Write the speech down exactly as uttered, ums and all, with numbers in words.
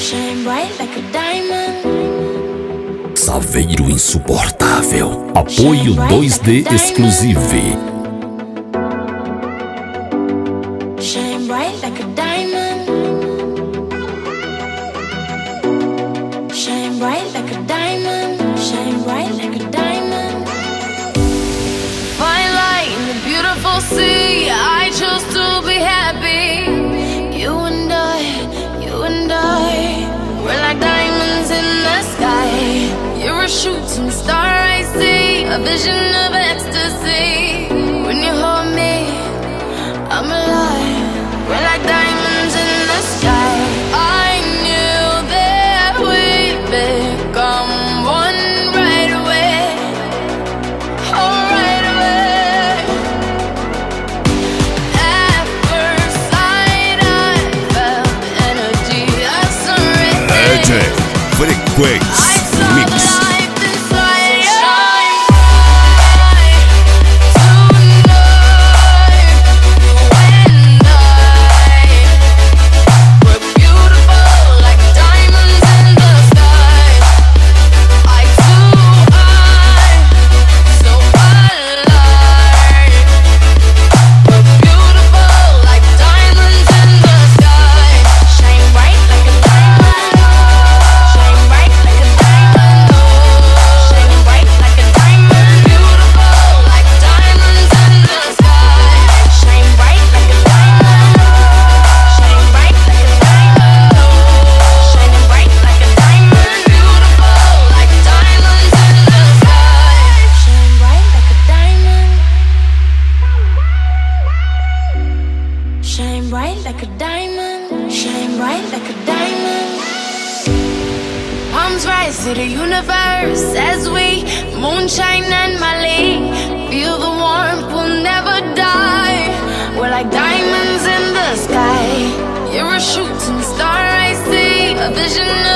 Shine bright like a diamond. Saveiro insuportável. Apoio dois D Exclusive. Shine bright like a diamond. Shine bright like a diamond. Shine bright like a diamond. Fine light in the beautiful sea. I chose to be happy. You and I, you and I, we're like diamonds in the sky. You're a shooting star I see, a vision of ecstasy. When you hold me, I'm alive. We're like diamonds in the sky. I knew that we'd become one right away. Oh, right away. At first sight, I felt the energy of surrender. D J Frequência Mix. Shine bright like a diamond. Shine bright like a diamond. Palms rise to the universe as we moonshine and Mali. Feel the warmth, we'll never die. We're like diamonds in the sky. You're a shooting star I see, a vision of